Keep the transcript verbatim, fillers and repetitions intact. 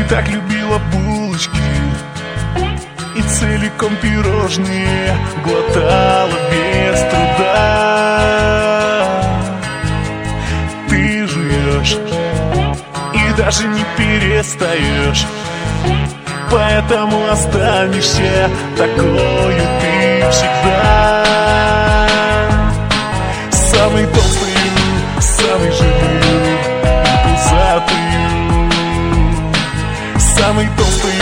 так любила булочки и целиком пирожные глотала без труда. Ты жуешь и даже не перестаешь, поэтому останешься такою ты всегда. Самый толстый, самый жирный, пузатый, самый толстый,